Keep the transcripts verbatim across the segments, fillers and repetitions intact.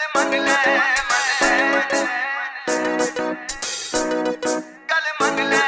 मन ले गल मन ले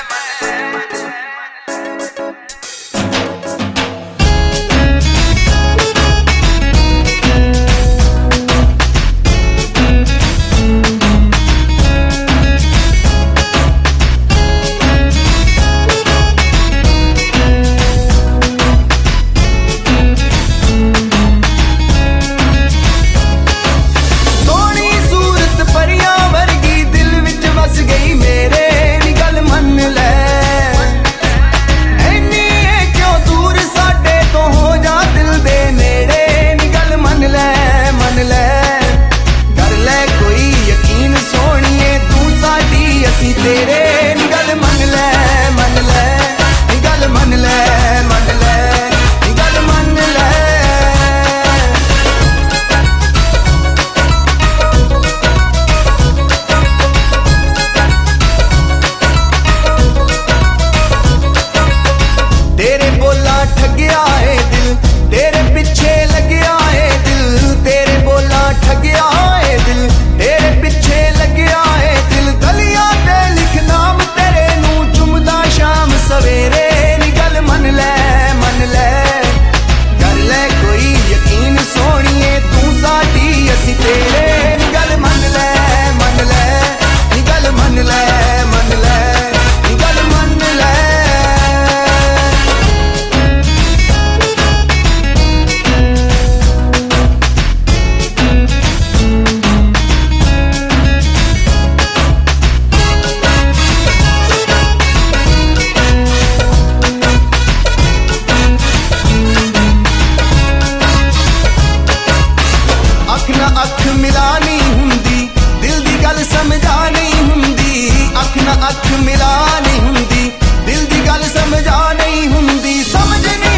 तेरे निगल मन ले मन ले निगल मन ले मन ले निगल मन ले तेरे बोला ठगया है दिल तेरे पीछे लगया है दिल तेरे बोला ठगया है दिल तेरे पीछे लगया है दिल गलियां सवेरे निगल मन ले मन ले कर ले कोई यकीन सोनिए तू साडी असी तेरे निगल मन ले मन ले निगल मन ले मन ले निगल मन ले अख मिला नहीं हुंदी दिल दी गल समझा नहीं हुंदी अख ना अख मिला नहीं हुंदी दिल दी गल समझा नहीं हुंदी समझ नहीं